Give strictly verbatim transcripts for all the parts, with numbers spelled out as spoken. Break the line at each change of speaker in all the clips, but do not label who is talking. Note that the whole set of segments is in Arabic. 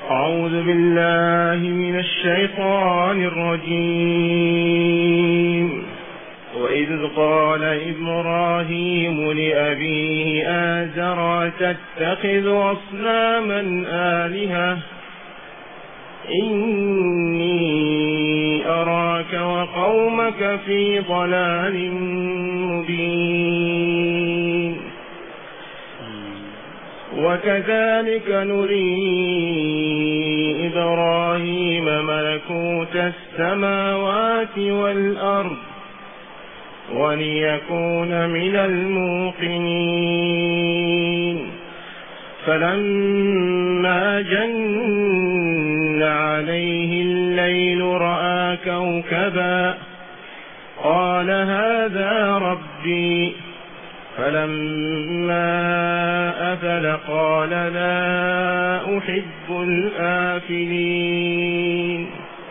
أعوذ بالله من الشيطان الرجيم. وإذ قال إبراهيم لأبيه آزر تتخذ أصناما آلهة إني أراك وقومك في ضلال مبين. وكذلك نري إبراهيم ملكوت السماوات والأرض وليكون من الموقنين. فلما جن عليه الليل رأى كوكبا قال هذا ربي. فلما أفل قال لا أحب الآفلين.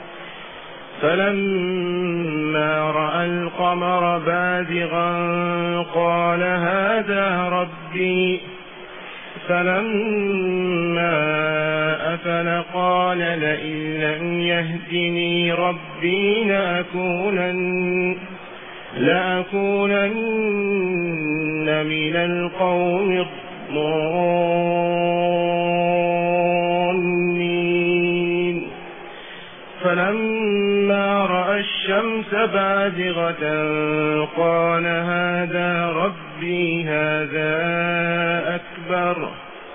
فلما رأى القمر بازغا قال هذا ربي. فلما أفل قال لئن لم يهدني ربي لأكونن لأكونن من القوم الضالين. فلما رأى الشمس بازغة قال هذا ربي هذا أكبر.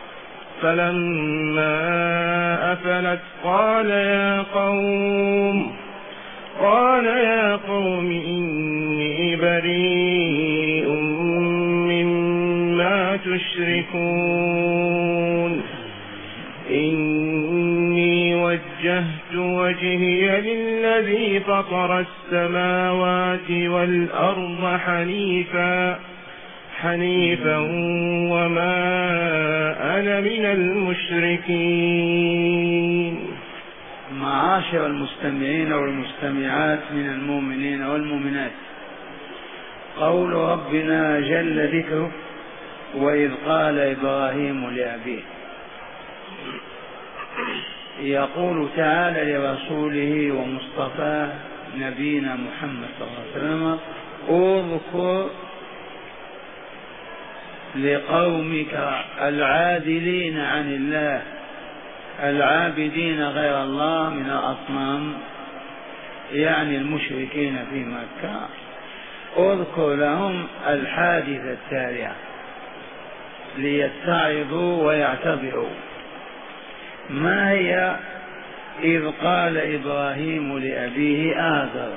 فلما أفلت قال يا قوم قال يا قوم إني بريء مما تشركون. إني وجهت وجهي للذي فطر السماوات والأرض حنيفا حنيفا وما أنا من المشركين.
معاشر المستمعين والمستمعات من المؤمنين والمؤمنات، قول ربنا جل ذكره وإذ قال إبراهيم لأبيه، يقول تعالى لرسوله ومصطفاه نبينا محمد صلى الله عليه وسلم اذكر لقومك العادلين عن الله العابدين غير الله من الأصنام، يعني المشركين في مكة، اذكر لهم الحادثة التالية ليتعظوا ويعتبروا. ما هي؟ إذ قال إبراهيم لأبيه آزر.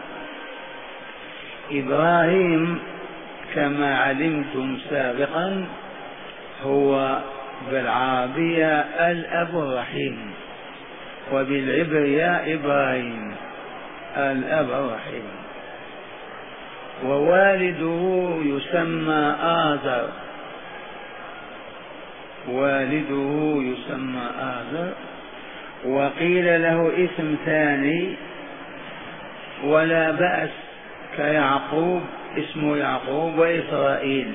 إبراهيم كما علمتم سابقا هو بالعربية الأب الرحيم، وبالعبرية إبراهيم الأب الرحيم، ووالده يسمى آزر، والده يسمى آزر، وقيل له اسم ثاني ولا بأس كيعقوب، اسمه يعقوب وإسرائيل.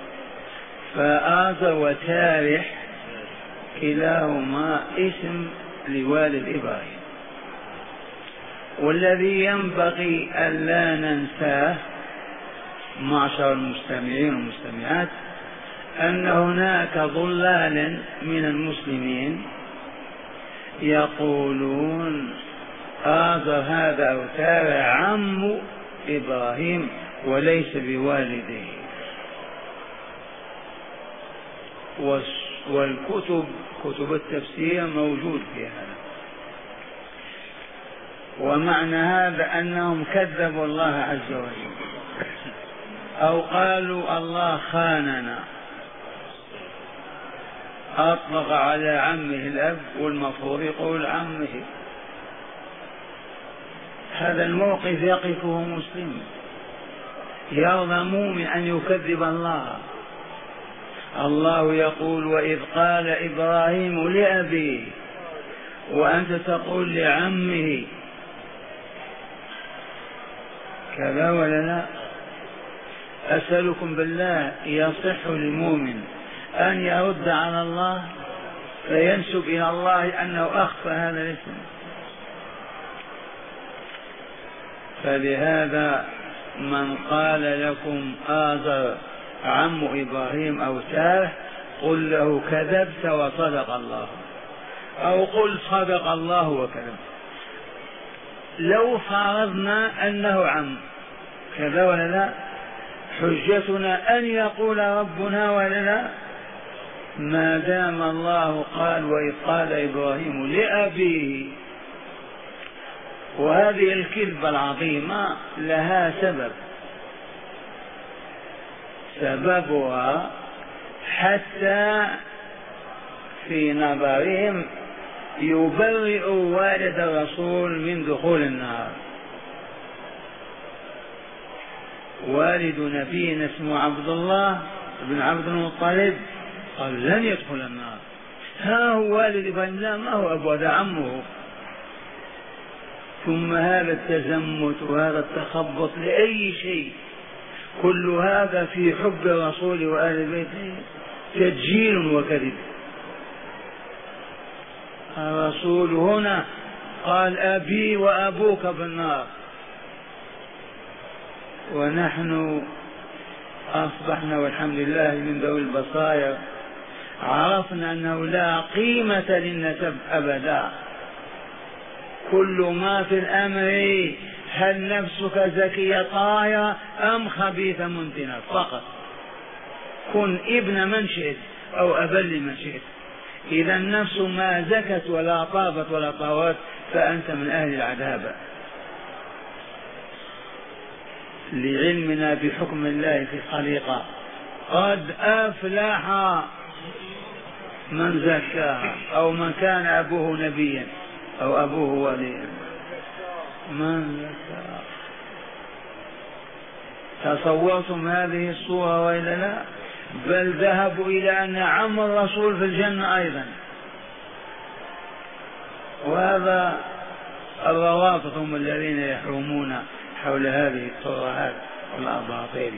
فآزر وتارح كلاهما اسم لوالد إبراهيم. والذي ينبغي ألا ننساه معشر المستمعين والمستمعات أن هناك ضلال من المسلمين يقولون آزر هذا أو تارح عم إبراهيم وليس بوالده، والكتب كتب التفسير موجود في هذا. ومعنى هذا أنهم كذبوا الله عز وجل أو قالوا الله خاننا، أطلق على عمه الأب والمفروض يقول عمه. هذا الموقف يقفه مسلم، يرضى مؤمن أن يكذب الله. الله يقول وإذ قال إبراهيم لأبيه، وأنت تقول لعمه، كذا ولا لا؟ أسألكم بالله، يصح للمؤمن أن يرد على الله؟ فينسب إلى الله أنه أخفى هذا الاسم. فلهذا من قال لكم آزر عم إبراهيم أو تاره قل له كذبت وصدق الله، أو قل صدق الله وكذب. لو فرضنا أنه عم كذا ولا لا، حجتنا أن يقول ربنا ولا لا، ما دام الله قال وإذ قال إبراهيم لأبيه. وهذه الكذبة العظيمة لها سبب، سببها حتى في نظرهم يبرئ والد الرسول من دخول النار. والد نبينا اسمه عبد الله بن عبد المطلب قال لن يدخل النار. ها هو والد إبراهيم؟ لا، ما هو أبوه، هذا عمه. ثم هذا التزمت وهذا التخبط لأي شيء، كل هذا في حب الرسول وآل بيته تدجيل وكذب. الرسول هنا قال أبي وأبوك بالنار، ونحن أصبحنا والحمد لله من ذوي البصائر عرفنا أنه لا قيمة للنسب أبدا. كل ما في الأمر هل نفسك زكية طاهرة أم خبيثة منتنة فقط. كن ابن من شئت أو أبا لمن شئت، إذا النفس ما زكت ولا طابت ولا طوت فأنت من أهل العذاب. لعلمنا بحكم الله في الخليقة قد أفلح من زكاها، أو من كان أبوه نبيا أو أبوه وليا. من زكاها. تصورتم هذه الصورة وإلا لا؟ بل ذهبوا إلى أن عم الرسول في الجنة أيضا. وهذا الروافض هم الذين يحومون حول هذه الترهات والأباطيل.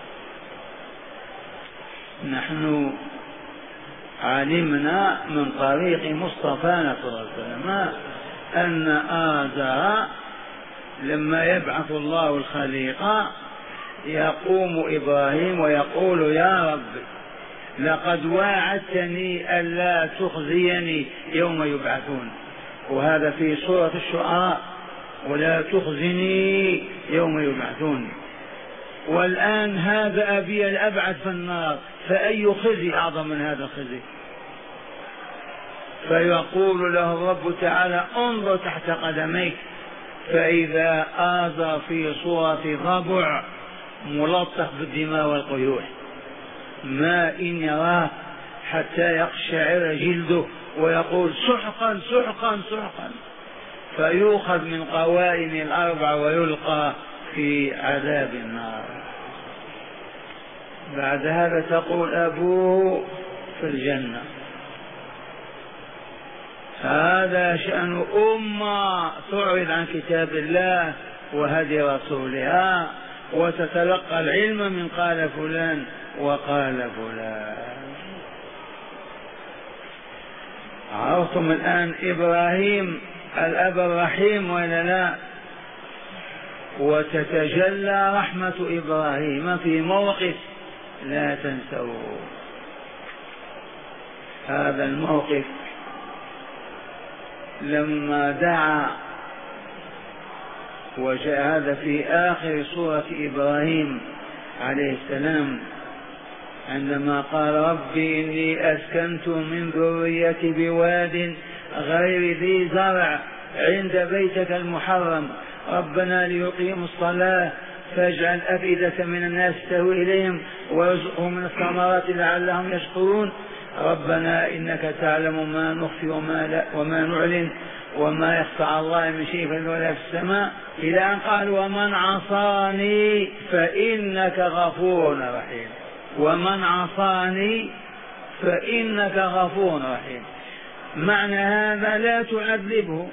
نحن علمنا من طريق مصطفانا صلى الله عليه وسلم أن آزر لما يبعث الله الخليقة يقوم إبراهيم ويقول يا رب لقد واعدتني ألا تخزيني يوم يبعثون، وهذا في سورة الشعراء، ولا تخزني يوم يبعثون. والآن هذا أبي الأبعد في النار، فأي خزي أعظم من هذا الخزي؟ فيقول له الرب تعالى انظر تحت قدميك، فإذا آذى في صورة ضبع ملطخ بالدماء والقيوح، ما إن يراه حتى يقشعر جلده ويقول سحقا سحقا سحقا، فيؤخذ من قوائم الأربع ويلقى في عذاب النار. بعد هذا تقول أبوه في الجنة. هذا شأن أمة تعرض عن كتاب الله وهدي رسولها وتتلقى العلم من قال فلان وقال فلان. عرفتم الآن إبراهيم الأب الرحيم ولا لا؟ وتتجلى رحمة إبراهيم في موقف لا تنسوه. هذا الموقف لما دعا، وجاء هذا في آخر سورة إبراهيم عليه السلام عندما قال ربي إني أسكنت من ذريتي بواد غير ذي زرع عند بيتك المحرم ربنا ليقيموا الصلاة فاجعل أفئدة من الناس تهوي إليهم وارزقهم من الثمرات لعلهم يشكرون ربنا إنك تعلم ما نخفي وما, لا وما نعلن وما يخفى على الله من شيء في الأرض ولا في السماء، إلى أن قال ومن عصاني فإنك غفور رحيم. ومن عصاني فإنك غفور رحيم، معنى هذا لا تعذبه.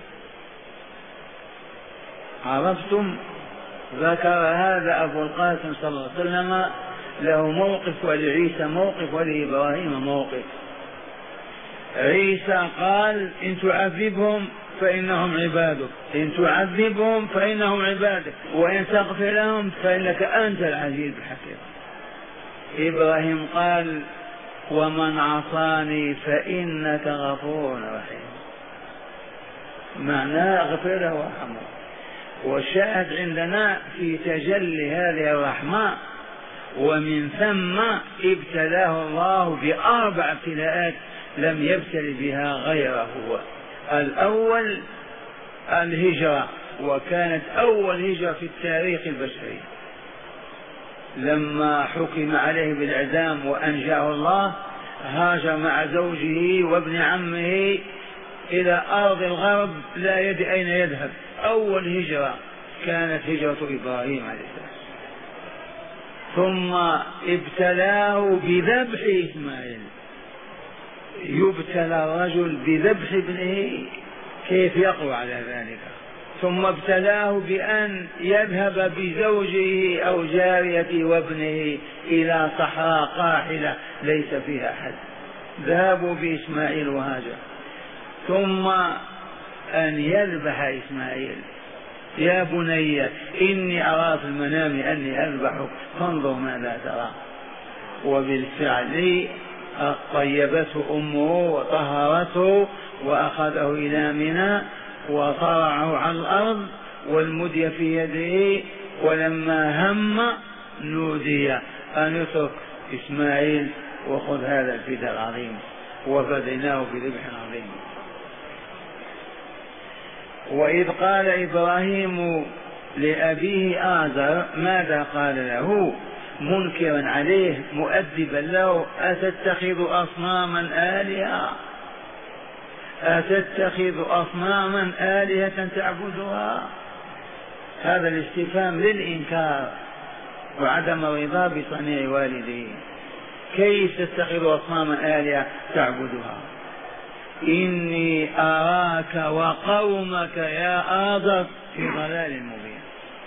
عرفتم؟ ذكر هذا أبو القاسم صلى الله عليه وسلم، له موقف ولعيسى موقف ولإبراهيم موقف. عيسى قال إن تعذبهم فإنهم عبادك، إن تعذبهم فإنهم عبادك، وإن تغفر لهم فإنك أنت العزيز الحكيم. إبراهيم قال ومن عصاني فإنك غفور رحيم، معناه اغفر له وارحمه. والشاهد عندنا في تجلي هذه الرحمة، ومن ثم ابتلاه الله بأربع ابتلاءات لم يبتل بها غيره. الأول الهجرة، وكانت أول هجرة في التاريخ البشري، لما حكم عليه بالإعدام وأنجاه الله هاجر مع زوجه وابن عمه إلى أرض الغرب لا يدري أين يذهب. أول هجرة كانت هجرة إبراهيم عليه السلام. ثم ابتلاه بذبح إسماعيل، يبتلى الرجل بذبح ابنه كيف يقوى على ذلك. ثم ابتلاه بأن يذهب بزوجه أو جاريته وابنه إلى صحراء قاحلة ليس فيها أحد، ذهبوا بإسماعيل وهاجر. ثم أن يذبح إسماعيل، يا بني إني أرى في المنام أني أذبحك فانظر ماذا ترى. وبالفعل طيبته أمه وطهرته وأخذه إلى منى وطرعه على الأرض والمدي في يده، ولما هم نودي أن اترك إسماعيل وخذ هذا الفداء العظيم، وفديناه بذبح عظيم. وإذ قال إبراهيم لأبيه آزر ماذا قال له منكرا عليه مؤدبا له أتتخذ أصناما آلهة أتتخذ أصناما آلهة تعبدها. هذا الاستفهام للإنكار وعدم الرضا بصنيع والده. كيف تتخذ أصناما آلهة تعبدها؟ إني أراك وقومك يا آزر في ضلال مبين.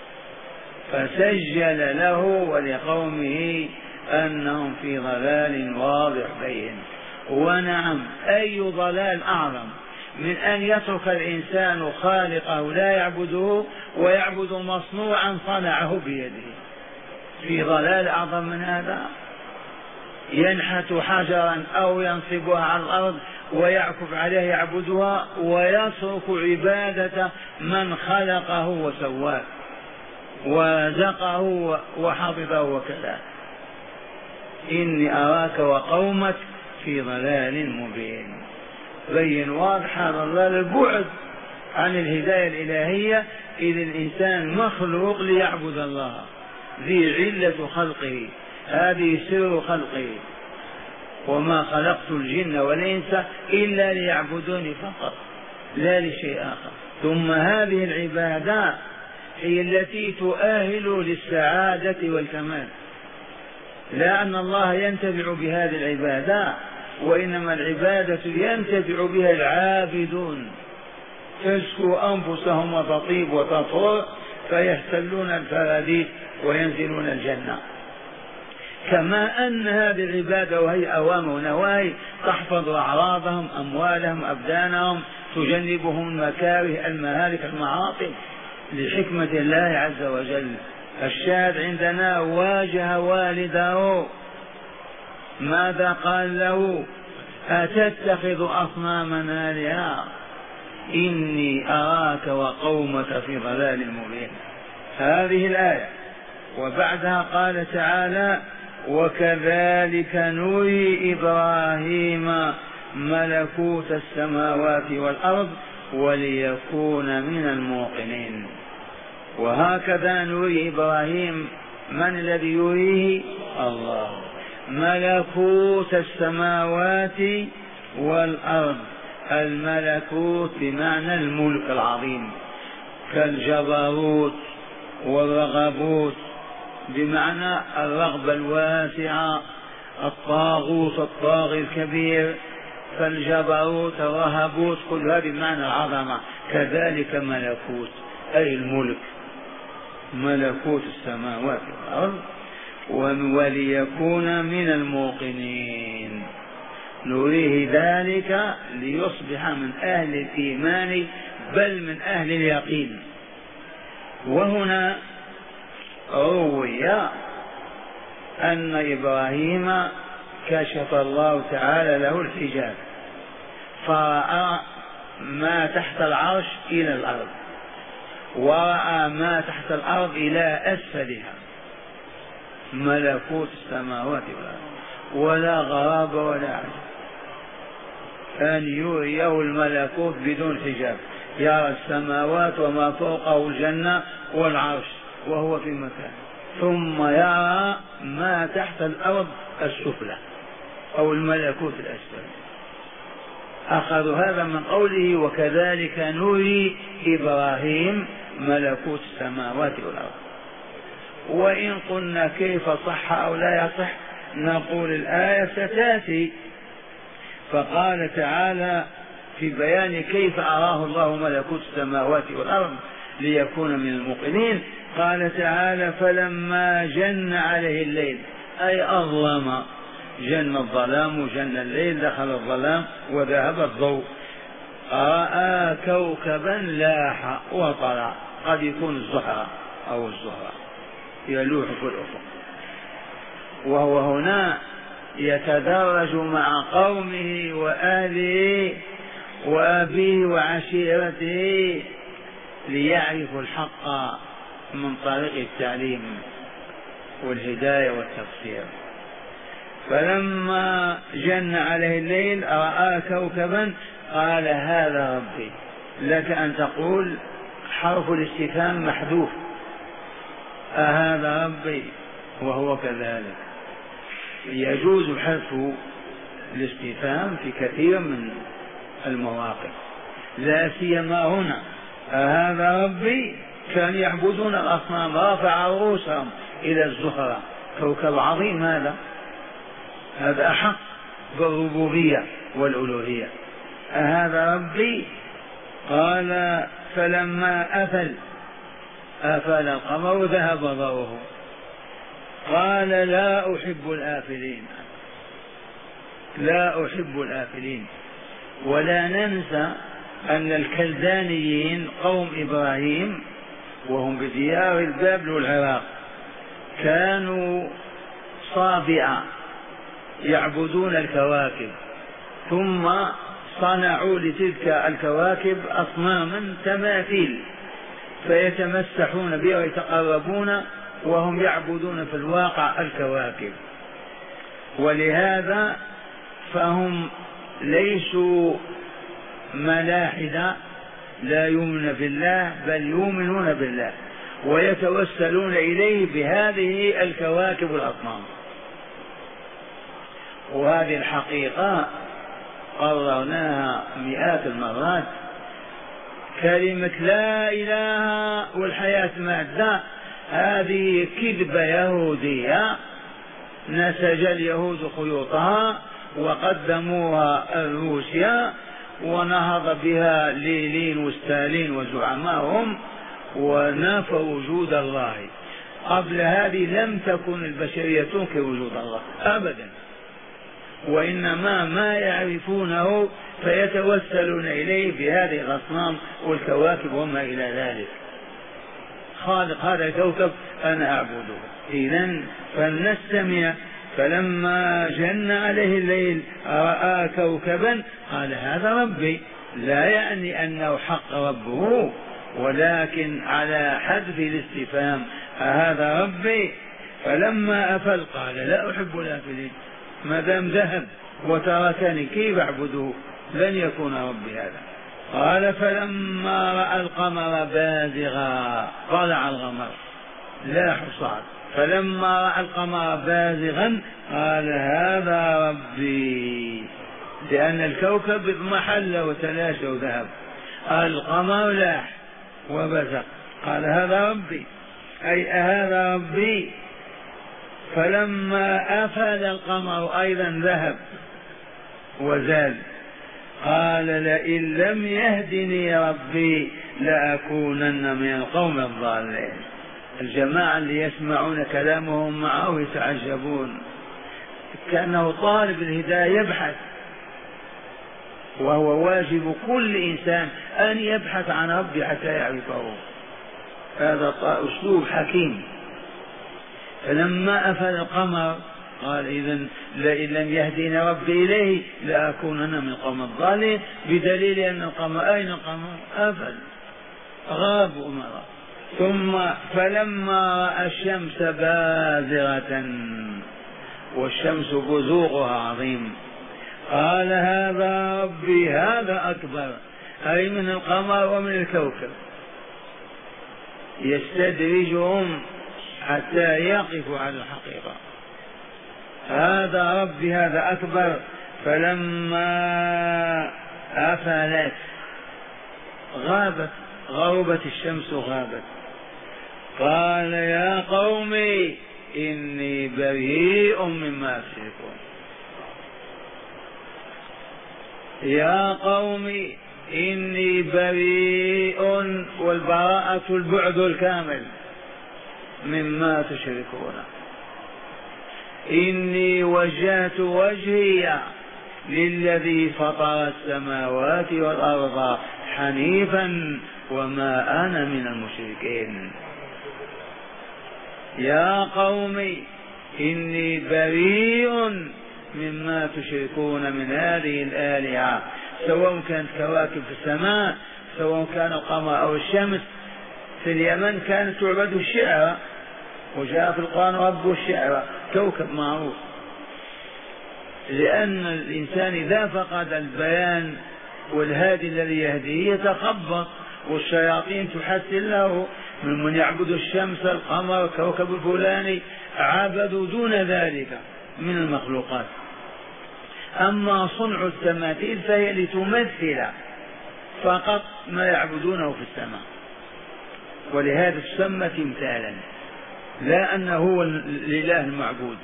فسجل له ولقومه أنهم في ضلال واضح بين. ونعم، أي ضلال أعظم من أن يترك الإنسان خالقه لا يعبده ويعبد مصنوعا صنعه بيده؟ في ضلال أعظم من هذا؟ ينحت حجرا أو ينصبها على الأرض ويعكف عليه يعبدها ويترك عبادة من خلقه وسواه ورزقه وحفظه وكذا. إني أراك وقومك في ضلال مبين. بين واضح هذا الضلال، البعد عن الهداية الإلهية، إذ الإنسان مخلوق ليعبد الله، ذي علة خلقه، هذه سر خلقه. وما خلقت الجن والإنس إلا ليعبدوني فقط لا لشيء آخر. ثم هذه العبادة هي التي تؤهل للسعادة والكمال، لا أن الله ينتفع بهذه العبادة، وإنما العبادة ينتفع بها العابدون، تزكو أنفسهم وتطيب وتطهر فيحتلون الفراديس وينزلون الجنة. كما أن هذه العبادة وهي أوامر ونواهي تحفظ أعراضهم أموالهم أبدانهم، تجنبهم المكاره المهالك المعاصي لحكمة الله عز وجل. الشاهد عندنا واجه والده ماذا قال له؟ أتتخذ أصناما آلهة إني أراك وقومك في ضلال مبين. هذه الآية. وبعدها قال تعالى وكذلك نري إبراهيم ملكوت السماوات والأرض وليكون من الموقنين. وهكذا نري إبراهيم، من الذي يريه؟ الله، ملكوت السماوات والأرض. الملكوت بمعنى الملك العظيم، كالجبروت والرغبوت بمعنى الرغبة الواسعة، الطاغوت الطاغي الكبير، فالجبروت الرهبوت كل هذا بمعنى العظمة. كذلك ملكوت أي الملك، ملكوت السماوات والأرض وليكون من الموقنين. نريه ذلك ليصبح من أهل الإيمان بل من أهل اليقين. وهنا روي أن إبراهيم كشف الله تعالى له الحجاب فرأى ما تحت العرش إلى الأرض، ورأى ما تحت الأرض إلى أسفلها، ملكوت السماوات والأرض، ولا غرابة ولا عجب أن يريه الملكوت بدون حجاب، يرى السماوات وما فوقه الجنة والعرش وهو في مكان، ثم يرى ما تحت الأرض السفلى أو الملكوت الأسفل. أخذوا هذا من قوله وكذلك نري إبراهيم ملكوت السماوات والأرض. وإن قلنا كيف صح أو لا يصح، نقول الآية ستأتي. فقال تعالى في بيان كيف أراه الله ملكوت السماوات والأرض ليكون من الموقنين، قال تعالى فلما جن عليه الليل، أي أظلم، جن الظلام وجن الليل، دخل الظلام وذهب الضوء، رأى كوكبا لاح وطلع، قد يكون الزهرة أو الزهرة يلوح في الأفق، وهو هنا يتدرج مع قومه وآله وأبيه وعشيرته ليعرفوا الحق من طريق التعليم والهداية والتفسير. فلما جن عليه الليل رأى كوكبا قال هذا ربي. لك أن تقول حرف الاستفهام محذوف، أهذا ربي، وهو كذلك. يجوز حذف الاستفهام في كثير من المواقف، لا سيما هنا. أهذا ربي، كانوا يعبدون الأصنام، رافع رؤوسهم إلى الزهرة، كوكب عظيم هذا، هذا أحق بالربوبية والألوهية. أهذا ربي. قال فلما أفل أفل القمر ذهب ضوءه، قال لا أحب الآفلين، لا أحب الآفلين. ولا ننسى أن الكلدانيين قوم إبراهيم وهم بديار البابل والعراق كانوا صابئة يعبدون الكواكب، ثم صنعوا لتلك الكواكب أصناما تماثيل فيتمسحون بها ويتقربون وهم يعبدون في الواقع الكواكب. ولهذا فهم ليسوا ملاحدة، لا يؤمنون بالله بل يؤمنون بالله ويتوسلون إليه بهذه الكواكب والأصنام. وهذه الحقيقة قررناها مئات المرات. كلمة لا إله والحياة مادة هذه كذبة يهودية نسج اليهود خيوطها وقدموها روسيا ونهض بها لينين وستالين وزعمائهم ونافوا وجود الله. قبل هذه لم تكن البشرية تنكر وجود الله أبدا، وإنما ما يعرفونه فيتوسلون إليه بهذه الأصنام والكواكب وما إلى ذلك. خالق هذا الكوكب أنا أعبده. إذن فلنستمع. فلما جن عليه الليل رأى كوكبا قال هذا ربي، لا يعني أنه حق ربه، ولكن على حذف الاستفهام هذا ربي. فلما أفل قال لا أحب الآفلين، ما دام ذهب وتركني كيف أعبده؟ لن يكون ربي هذا. قال فلما رأى القمر بازغا، طلع القمر لا حصاد، فلما رأى القمر بازغا قال هذا ربي، لأن الكوكب اضمحل وتلاشى وذهب، القمر لاح وبزغ، قال هذا ربي أي هذا ربي. فلما أفل القمر أيضا ذهب وزال، قال لئن لم يهدني ربي لأكونن من القوم الضالين. الجماعة اللي يسمعون كلامهم معه يتعجبون، كأنه طالب الهداية يبحث وهو واجب كل إنسان أن يبحث عن ربه حتى يعرفه. هذا أسلوب حكيم. فلما أفل القمر قال إذن لئن لم يهديني ربي إليه لأكونن من القوم الضالين، بدليل أن القمر أين القمر؟ أفل غاب أمره. ثم فلما رأى الشمس بازغة والشمس بزوغها عظيم قال هذا ربي هذا أكبر، أي من القمر ومن الكوكب. يستدرجهم حتى يقفوا على الحقيقة. هذا ربي هذا أكبر. فلما أفلت غابت، غربت الشمس غابت، قال يا قوم إني بريء مما تشركون. يا قوم إني بريء، والبراءة البعد الكامل مما تشركون. إني وجهت وجهي للذي فطر السماوات والأرض حنيفا وما أنا من المشركين. يا قوم إني بريء مما تشركون من هذه الآلهة، سواء كانت كواكب في السماء، سواء كان القمر أو الشمس. في اليمن كانت تعبد الشعرى، وجاء في القرآن رب الشعرى، كوكب معروف. لأن الإنسان إذا فقد البيان والهادي الذي يهديه يتخبط، والشياطين تحسن له من من يعبد الشمس القمر كوكب الفلاني، عبدوا دون ذلك من المخلوقات. أما صنع التماثيل فهي لتمثل فقط ما يعبدونه في السماء، ولهذا تسمى تمثالا، لا أنه هو الإله المعبود.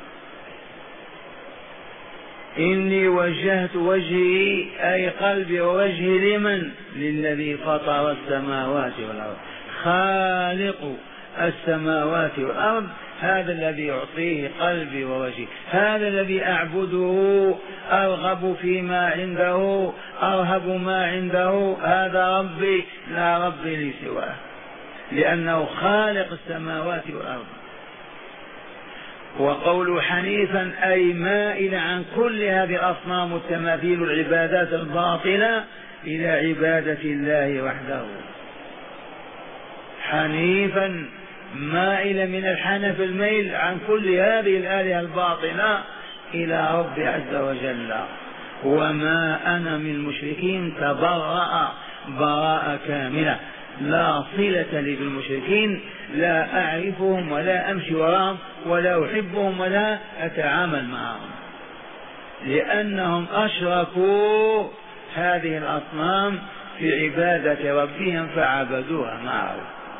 إني وجهت وجهي أي قلبي ووجهي لمن؟ للذي فطر السماوات والأرض، خالق السماوات والأرض، هذا الذي يعطيه قلبي ووجهي، هذا الذي أعبده، أرغب فيما عنده، أرهب ما عنده، هذا ربي لا ربي لي سواه، لأنه خالق السماوات والأرض. وقول حنيفا أي مائل عن كل هذه الأصنام والتماثيل والعبادات الباطلة إلى عبادة الله وحده. حنيفا مائل من الحنف الميل عن كل هذه الآلهة الباطلة إلى رب عز وجل. وما أنا من المشركين، تبرأ براءة كاملة، لا صلة لي بالمشركين، لا أعرفهم ولا أمشي وراهم ولا أحبهم ولا أتعامل معهم، لأنهم أشركوا هذه الأصنام في عبادة ربهم فعبدوها معه.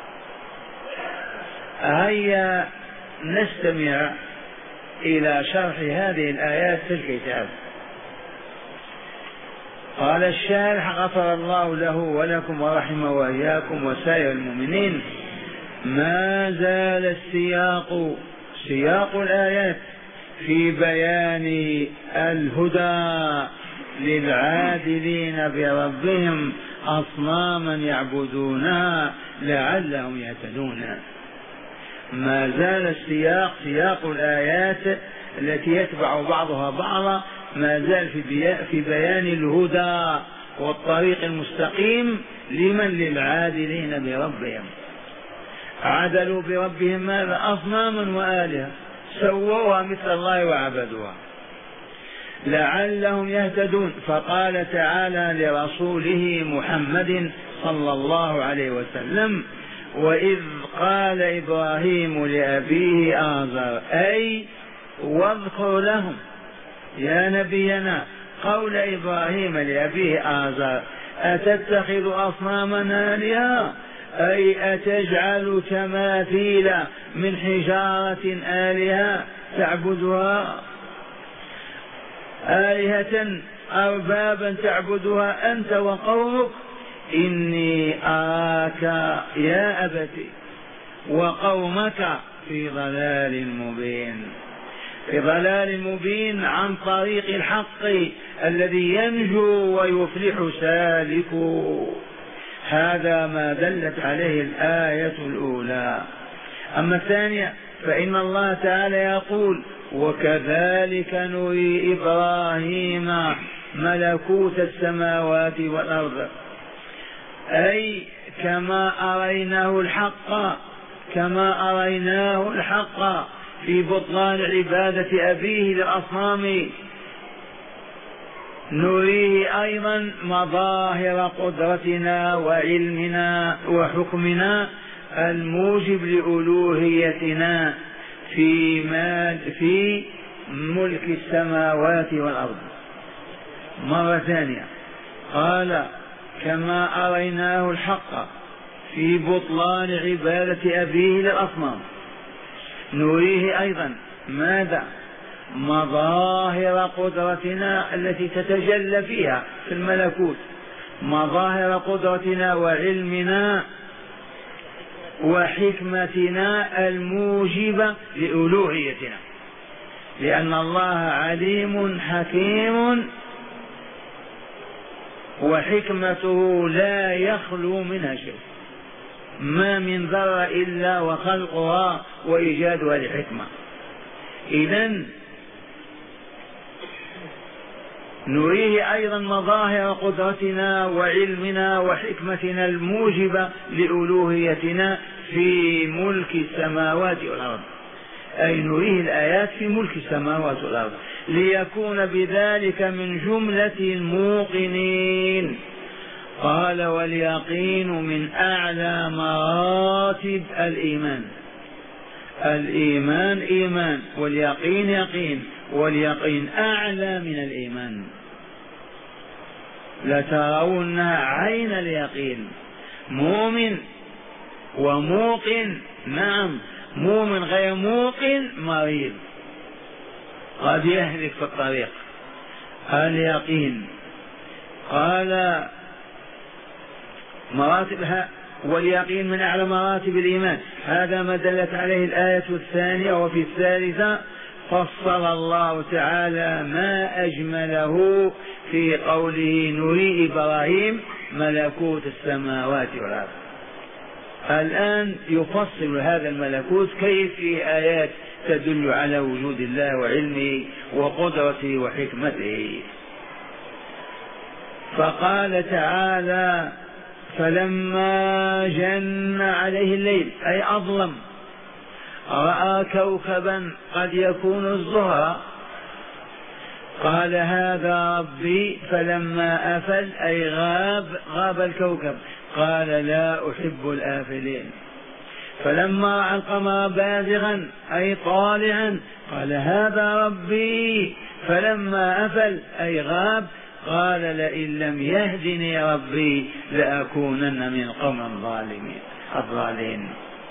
هيا نستمع إلى شرح هذه الآيات في الكتاب. قال الشارح غفر الله له ولكم ورحمه وإياكم وسائر المؤمنين: ما زال السياق سياق الآيات في بيان الهدى للعادلين بربهم أصناما يعبدونها لعلهم يهتدون. ما زال السياق سياق الآيات التي يتبع بعضها بعضا، ما زال في بيان الهدى والطريق المستقيم لمن؟ للعادلين بربهم. عدلوا بربهم ماذا؟ أصناما وآلهة، سووها مثل الله وعبدوها لعلهم يهتدون. فقال تعالى لرسوله محمد صلى الله عليه وسلم: وإذ قال إبراهيم لأبيه آزر، أي واذكر لهم يا نبينا قول إبراهيم لأبيه آزر: أتتخذ أصناما آلهة، أي أتجعل تماثيل من حجارة آلهة تعبدها، آلهة أربابا تعبدها أنت وقومك، إني أراك يا أبت وقومك في ضلال مبين. في ضلال مبين عن طريق الحق الذي ينجو ويفلح سالكه. هذا ما دلت عليه الآية الأولى. أما الثانية فإن الله تعالى يقول: وكذلك نري إبراهيم ملكوت السماوات والأرض، أي كما أريناه الحق كما أريناه الحق في بطلان عبادة أبيه للأصنام، نريه أيضا مظاهر قدرتنا وعلمنا وحكمنا الموجب لألوهيتنا في مال في ملك السماوات والأرض. مرة ثانية قال: كما أريناه الحق في بطلان عبادة أبيه للأصنام، نريه أيضا ماذا؟ مظاهر قدرتنا التي تتجلى فيها في الملكوت، مظاهر قدرتنا وعلمنا وحكمتنا الموجبة لألوهيتنا، لأن الله عليم حكيم وحكمته لا يخلو منها شيء، ما من ذرة إلا وخلقها وإيجادها لحكمة. إذن نريه أيضا مظاهر قدرتنا وعلمنا وحكمتنا الموجبة لألوهيتنا في ملك السماوات والأرض، أي نريه الآيات في ملك السماوات والأرض ليكون بذلك من جملة الموقنين. قال: واليقين من أعلى مراتب الإيمان. الإيمان إيمان واليقين يقين، واليقين أعلى من الإيمان. لترونها عين اليقين. مؤمن وموقن، نعم، مؤمن غير موقن مريض قد يهلك في الطريق. اليقين قال مراتبها، واليقين من أعلى مراتب الإيمان. هذا ما دلت عليه الآية الثانية. وفي الثالثة فصل الله تعالى ما أجمله في قوله: نري إبراهيم ملكوت السماوات والأرض. الآن يفصل هذا الملكوت كيف في آيات تدل على وجود الله وعلمه وقدرته وحكمته. فقال تعالى: فلما جن عليه الليل، أي أظلم، رأى كوكبا قد يكون الزهرة، قال: هذا ربي. فلما أفل، أي غاب غاب الكوكب، قال: لا أحب الآفلين. فلما رأى القمر بازغا، أي طالعا، قال: هذا ربي. فلما أفل، أي غاب، قال: لئن لم يهدني ربي لأكونن من القوم الظالمين الضالين.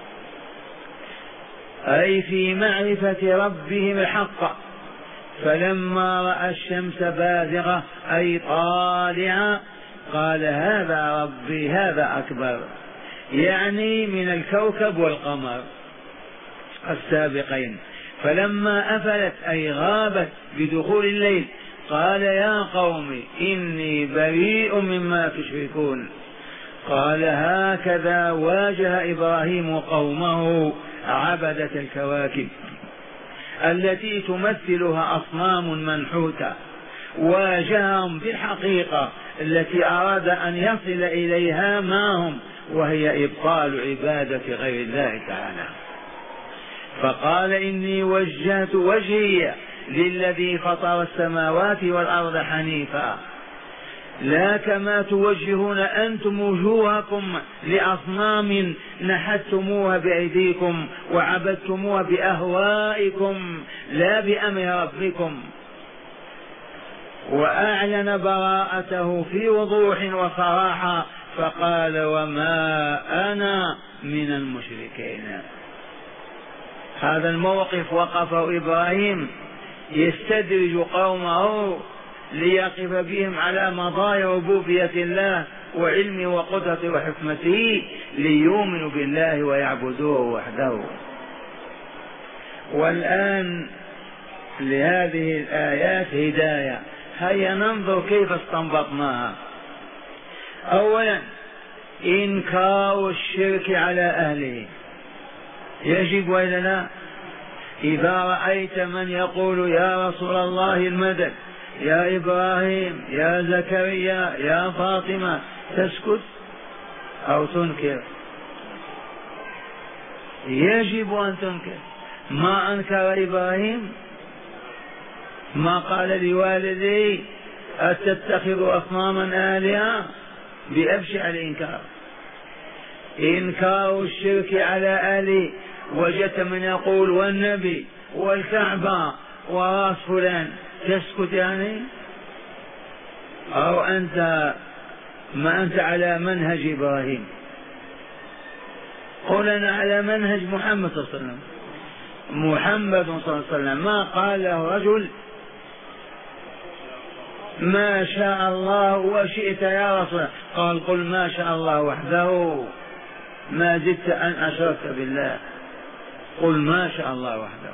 أي في معرفة ربهم الحق. فلما رأى الشمس بازغة، أي طالعة، قال: هذا ربي، هذا أكبر، يعني من الكوكب والقمر السابقين. فلما أفلت، أي غابت بدخول الليل، قال: يا قوم إني بريء مما تشركون. قال: هكذا واجه إبراهيم قومه عبدة الكواكب التي تمثلها أصنام منحوتة، واجههم بالحقيقة التي أراد أن يصل إليها معهم، وهي إبطال عبادة غير الله تعالى. فقال: إني وجهت وجهي للذي فطر السماوات والأرض حنيفا، لا كما توجهون أنتم وجوهكم لأصنام نحتموها بأيديكم وعبدتموها بأهوائكم لا بأمر ربكم. وأعلن براءته في وضوح وصراحة، فقال: وما أنا من المشركين. هذا الموقف وقفه إبراهيم يستدرج قومه ليقف بهم على مظاهر ربوبية الله وعلمه وقدرته وحكمته ليؤمنوا بالله ويعبدوه وحده. والآن لهذه الآيات هداية. هيا ننظر كيف استنبطناها. أولا إنكار الشرك على أهله يجب ولا لا؟ إذا رأيت من يقول يا رسول الله المدد، يا إبراهيم، يا زكريا، يا فاطمة، تسكت أو تنكر؟ يجب أن تنكر. ما أنكر إبراهيم، ما قال لوالدي أتتخذ أصناما آلهة، بأبشع الإنكار. إنكار الشرك على أهله. وجدت من يقول والنبي والكعبة وراس فلان، تسكت يعني؟ أو أنت ما أنت على منهج إبراهيم؟ قل أنا على منهج محمد صلى الله عليه وسلم. محمد صلى الله عليه وسلم ما قال له رجل ما شاء الله وشئت يا رسول الله، قال قل ما شاء الله وحده ما زدت أن أشركت بالله، قل ما شاء الله وحده.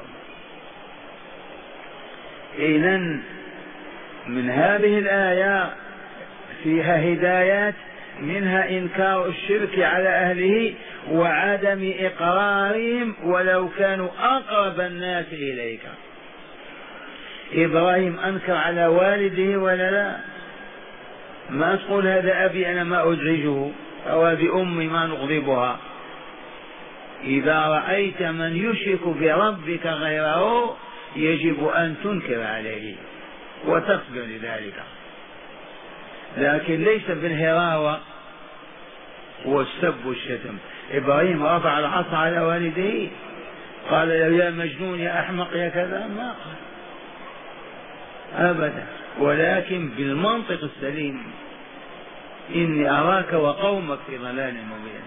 إذن من هذه الآية فيها هدايات، منها إنكار الشرك على أهله وعدم إقرارهم ولو كانوا أقرب الناس إليك. إبراهيم أنكر على والده ولا لا؟ ما تقول هذا أبي أنا ما أزعجه، أو هذه أمي ما نغضبها. إذا رأيت من يشرك بربك غيره يجب أن تنكر عليه وتصبر لذلك، لكن ليس بالهراوة والسب والشتم. إبراهيم رفع العصا على والديه، قال له يا مجنون يا أحمق يا كذا، ما قال أبدا، ولكن بالمنطق السليم إني أراك وقومك في ضلال مبين.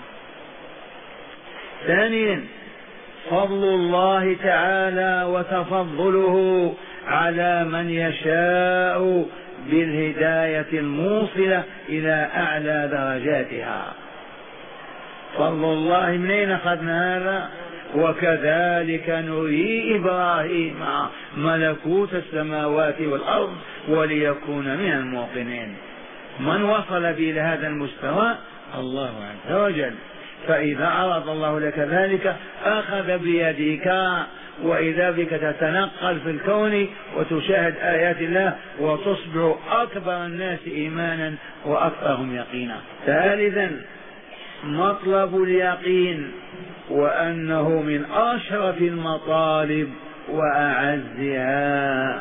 ثانيا فضل الله تعالى وتفضله على من يشاء بالهداية الموصلة إلى أعلى درجاتها. فضل الله منين أخذنا هذا؟ وكذلك نري إبراهيم ملكوت السماوات والأرض وليكون من الموقنين. من وصل به إلى هذا المستوى؟ الله عز وجل. فإذا أراد الله لك ذلك أخذ بيدك، وإذا بك تتنقل في الكون وتشاهد آيات الله وتصبح أكبر الناس إيمانا وأكثرهم يقينا. ثالثا مطلب اليقين، وأنه من أشرف المطالب وأعزها.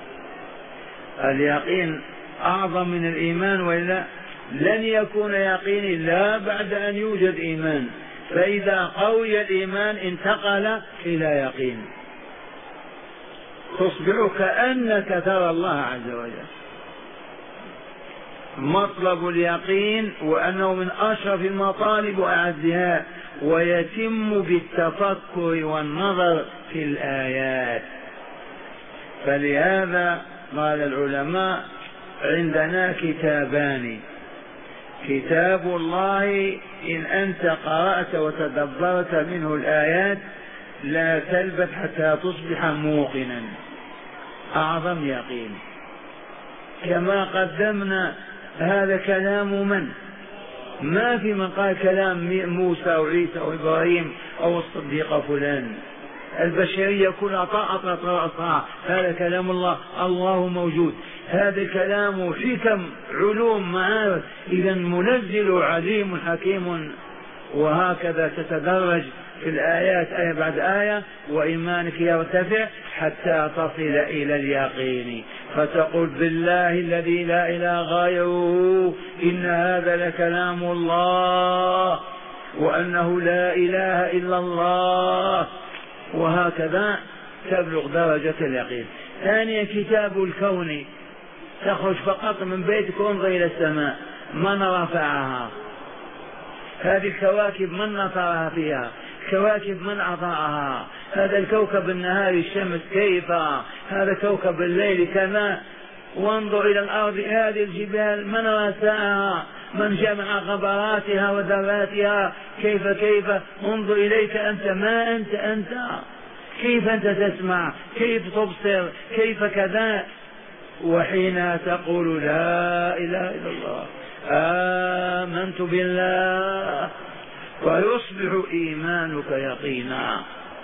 اليقين أعظم من الإيمان، وإلا لن يكون يقين إلا بعد أن يوجد إيمان، فإذا قوي الإيمان انتقل إلى يقين، تصبح كأنك ترى الله عز وجل. مطلب اليقين وأنه من أشرف المطالب وأعزها، ويتم بالتفكر والنظر في الآيات. فلهذا قال العلماء عندنا كتابان: كتاب الله إن أنت قرأت وتدبرت منه الآيات لا تلبث حتى تصبح موقنا، أعظم يقين. كما قدمنا هذا كلام من؟ ما في من قال كلام موسى وعيسى وإبراهيم أو الصديق فلان. البشرية كلها طاعت رأسها، هذا كلام الله، الله موجود. هذا الكلام حكم علوم معارف، إذا منزل عليم حكيم. وهكذا تتدرج في الآيات آية بعد آية، وإيمانك يرتفع حتى تصل إلى اليقين، فتقول بالله الذي لا إله غيره إن هذا لكلام الله، وأنه لا إله إلا الله، وهكذا تبلغ درجة اليقين. ثانيا كتاب الكون، تخرج فقط من بيتك وانظر إلى السماء، من رفعها؟ هذه الكواكب من نطرها فيها؟ كواكب من أضاءها؟ هذا الكوكب النهار الشمس كيف؟ هذا كوكب الليل كذا. وانظر إلى الأرض، هذه الجبال من رساها؟ من جمع غبراتها وذراتها؟ كيف كيف انظر إليك أنت، ما أنت أنت كيف أنت تسمع؟ كيف تبصر؟ كيف كذا؟ وحين تقول لا إله إلا الله آمنت بالله فيصبح إيمانك يقينا.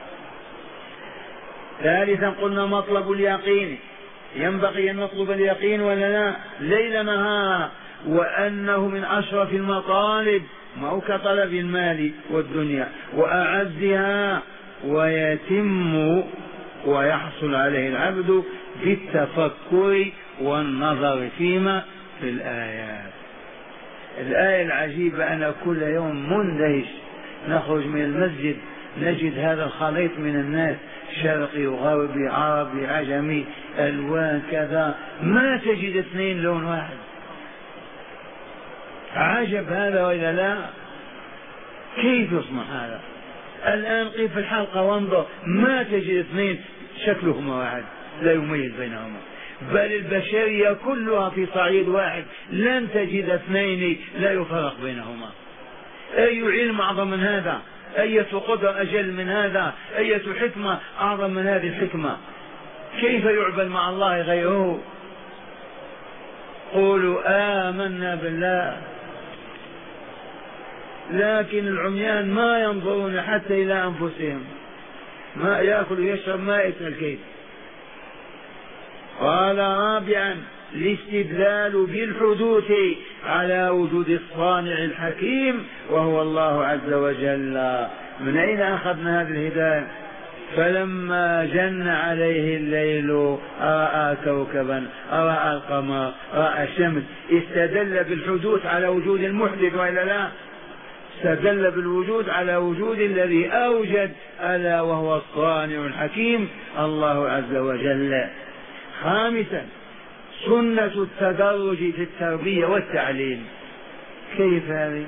ثالثا قلنا مطلب اليقين، ينبغي أن نطلب اليقين ولا لا؟ ليل نهار، وأنه من أشرف المطالب، ما هو كطلب المال والدنيا وأعزها، ويتم ويحصل عليه العبد بالتفكر والنظر فيما في الآيات. الآية العجيبة أنا كل يوم مندهش، نخرج من المسجد نجد هذا الخليط من الناس، شرقي وغربي عربي عجمي ألوان كذا، ما تجد اثنين لون واحد. عجب هذا وإلا لا؟ كيف يصنع هذا؟ الآن قف في الحلقة وانظر، ما تجد اثنين شكلهما واحد لا يميز بينهما، بل البشرية كلها في صعيد واحد، لن تجد اثنين لا يفرق بينهما. أي علم أعظم من هذا؟ أية قدرة أجل من هذا؟ أية حكمة أعظم من هذه الحكمة؟ كيف يعبد مع الله غيره؟ قولوا آمنا بالله. لكن العميان ما ينظرون حتى إلى أنفسهم، ما يأكل ويشرب ما يسأل كيف. قال رابعا الاستدلال بالحدوث على وجود الصانع الحكيم وهو الله عز وجل. من أين أخذنا هذه الهداية؟ فلما جن عليه الليل رأى كوكبا، رأى القمر، رأى الشمس، استدل بالحدوث على وجود المحدث وإلا لا؟ استدل بالوجود على وجود الذي أوجد، ألا وهو الصانع الحكيم الله عز وجل. خامسا سنة التدرج في التربية والتعليم. كيف هذه؟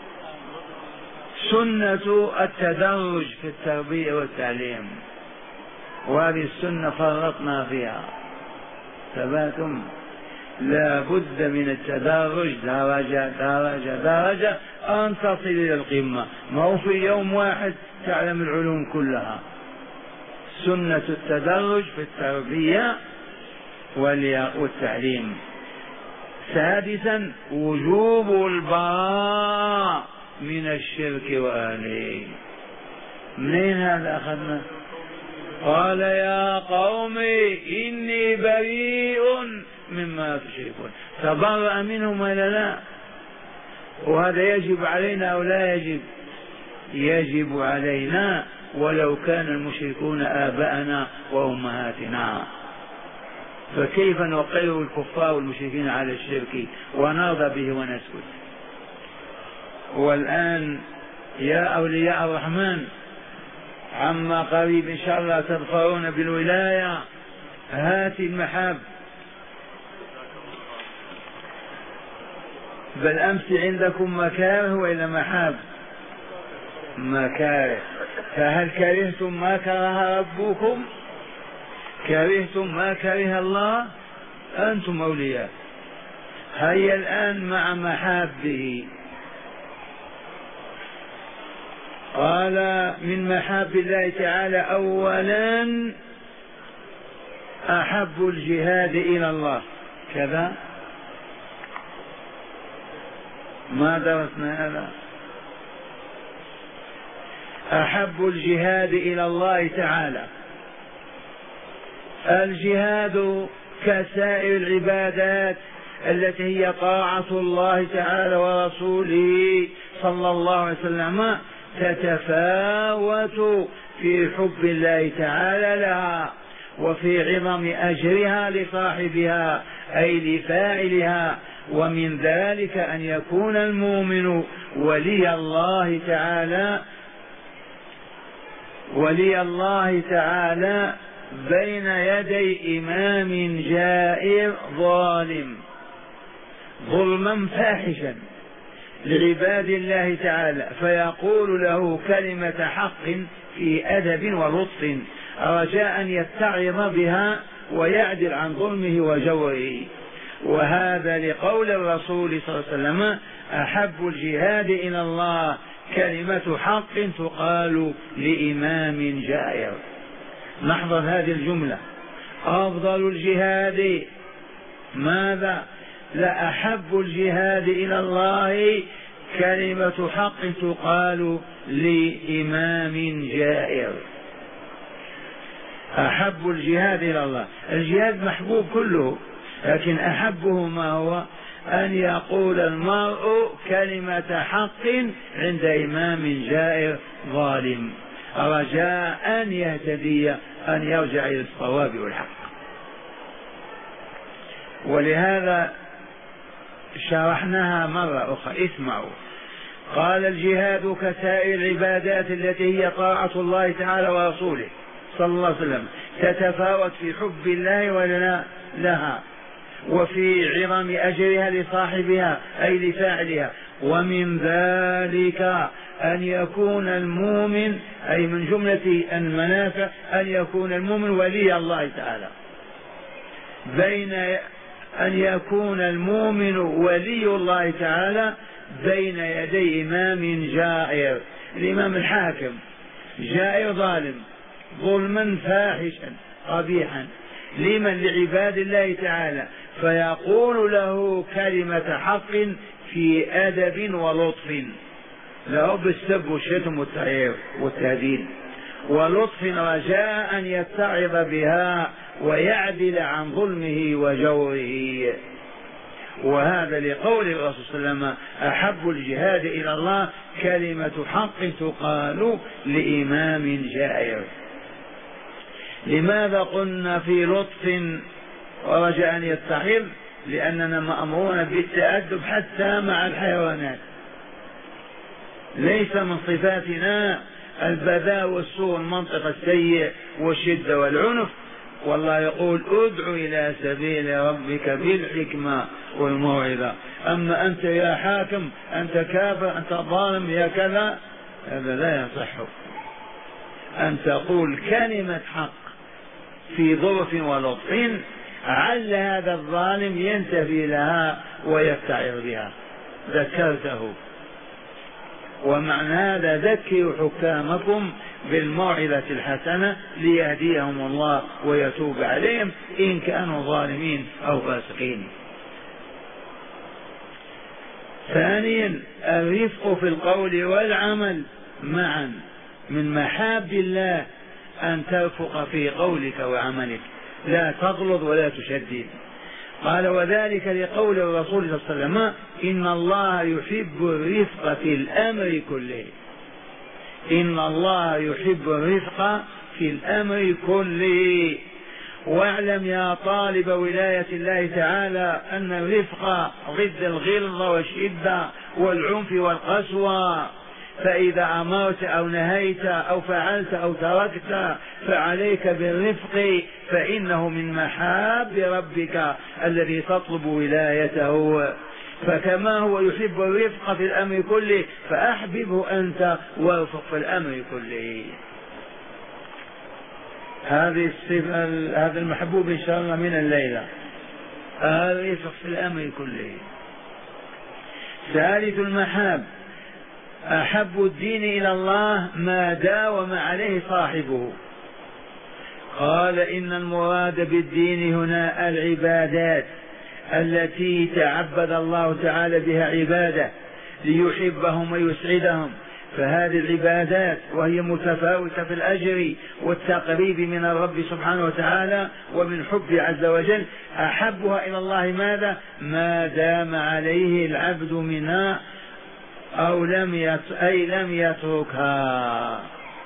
سنة التدرج في التربية والتعليم، وهذه السنة فرطنا فيها ثباتم. لا بد من التدرج درجة درجة درجة أن تصل إلى القمة، ما هو في يوم واحد تعلم العلوم كلها. سنة التدرج في التربية والتعليم. سادسا وجوب البراء من الشرك وأهله. منين هذا أخذنا؟ قال يا قوم إني بريء مما تشركون، تبرأ منهم ولا لا؟ وهذا يجب علينا أو لا يجب؟ يجب علينا، ولو كان المشركون آباءنا وأمهاتنا، فكيف نقر الكفار والمشركين على الشرك ونرضى به ونسكت؟ والآن يا أولياء الرحمن عما قريب إن شاء الله تظفرون بالولاية، هات المحاب. بل أمس عندكم مكاره وإلى محاب؟ مكاره. فهل كرهتم ما كره ربكم؟ كرهتم ما كره الله؟ أنتم أولياء. هيا الآن مع محابه. قال من محاب الله تعالى أولا أحب الجهاد إلى الله، كذا ما درسنا هذا؟ أحب الجهاد إلى الله تعالى. الجهاد كسائر العبادات التي هي طاعة الله تعالى ورسوله صلى الله عليه وسلم تتفاوت في حب الله تعالى لها وفي عظم أجرها لصاحبها أي لفاعلها. ومن ذلك أن يكون المؤمن ولي الله تعالى ولي الله تعالى بين يدي إمام جائر ظالم ظلما فاحشا لعباد الله تعالى، فيقول له كلمة حق في أدب ولطف رجاء أن يتعظ بها ويعدل عن ظلمه وجوره. وهذا لقول الرسول صلى الله عليه وسلم أحب الجهاد إلى الله كلمة حق تقال لإمام جائر. نحفظ هذه الجملة. أفضل الجهاد ماذا؟ لا أحب الجهاد إلى الله كلمة حق تقال لإمام جائر. أحب الجهاد إلى الله، الجهاد محبوب كله، لكن أحبه ما هو؟ أن يقول المرء كلمة حق عند إمام جائر ظالم رجاء أن يهتدي، أن يرجع إلى الصواب والحق. ولهذا شرحناها مرة أخرى، اسمعوا. قال الجهاد كسائر العبادات التي هي طاعة الله تعالى ورسوله صلى الله عليه وسلم، تتفاوت في حب الله ولا لها، وفي عظم أجرها لصاحبها أي لفاعلها. ومن ذلك أن يكون المؤمن، أي من جملة المنافع أن يكون المؤمن ولي الله تعالى، بين أن يكون المؤمن ولي الله تعالى بين يدي إمام جائر. الإمام الحاكم جائر ظالم ظلما فاحشا قبيحا لمن؟ لعباد الله تعالى، فيقول له كلمة حق في أدب ولطف، له بالسب والشتم والتعيير والتهديد، ولطف رجاء أن يتعظ بها ويعدل عن ظلمه وجوره. وهذا لقول الرسول صلى الله عليه وسلم أحب الجهاد إلى الله كلمة حق تقال لإمام جائر. لماذا قلنا في لطف ورجاء أن يتعظ؟ لأننا مأمورون بالتأدب حتى مع الحيوانات، ليس من صفاتنا البذاء والسوء والمنطق السيء والشدة والعنف. والله يقول ادع إلى سبيل ربك بالحكمة والموعظة. أما أنت يا حاكم أنت كافر أنت ظالم يا كذا، هذا لا يصح. أن تقول كلمة حق في ظرف ولطف عل هذا الظالم ينتبه لها ويفتعر بها، ذكرته. ومعنى هذا ذكروا حكامكم بالموعظة الحسنة ليهديهم الله ويتوب عليهم إن كانوا ظالمين أو فاسقين. ثانيا الرفق في القول والعمل معا. من محاب الله أن ترفق في قولك وعملك، لا تغلظ ولا تشدد. قال وذلك لقول الرسول صلى الله عليه وسلم إن الله يحب الرفق في الأمر كله. إن الله يحب الرفق في الأمر كله. واعلم يا طالب ولاية الله تعالى أن الرفق ضد الغلظ والشدة والعنف والقسوة. فإذا أمرت أو نهيت أو فعلت أو تركت فعليك بالرفق، فإنه من محاب ربك الذي تطلب ولايته. فكما هو يحب الرفق في الأمر كله فأحببه أنت وارفق في الأمر كله. هذه الصفة، هذا المحبوب إن شاء الله من الليلة، الرفق في الأمر كله. ثالث المحاب أحب الدين إلى الله ما داوم عليه صاحبه. قال إن المراد بالدين هنا العبادات التي تعبد الله تعالى بها عباده ليحبهم ويسعدهم. فهذه العبادات وهي متفاوتة في الأجر والتقريب من الرب سبحانه وتعالى ومن حب عز وجل، أحبها إلى الله ماذا؟ ما دام عليه العبد منها أو لم يت... أي لم يتركها.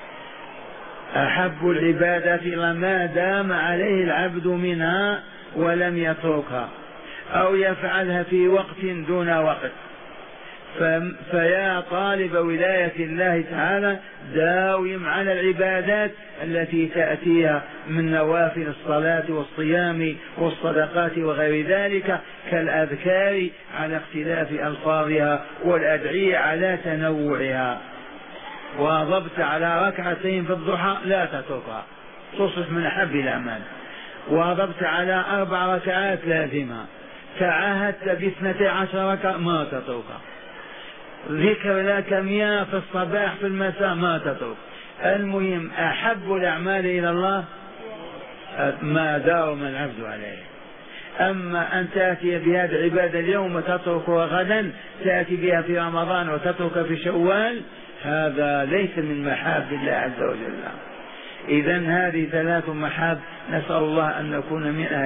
أحب العبادات إلى ما دام عليه العبد منها ولم يتركها أو يفعلها في وقت دون وقت. ف... فيا طالب ولاية الله تعالى داوم على العبادات التي تأتيها من نوافل الصلاة والصيام والصدقات وغير ذلك كالأذكار على اختلاف ألفاظها والأدعية على تنوعها. واظبت على ركعتين في الضحى لا تتركها، تصبح من أحب الأعمال. واظبت على أربع ركعات لازمها، تعاهدت باثنتي عشر ركعة ما تتركها. ذكر لك مياه في الصباح في المساء ما تترك. المهم أحب الأعمال إلى الله ما داوم العبد عليه. أما أن تأتي بهذه العبادة اليوم وتتركها غدا، تأتي بها في رمضان وتترك في شوال، هذا ليس من محاب الله عز وجل. إذن هذه ثلاث محاب، نسأل الله أن نكون منها.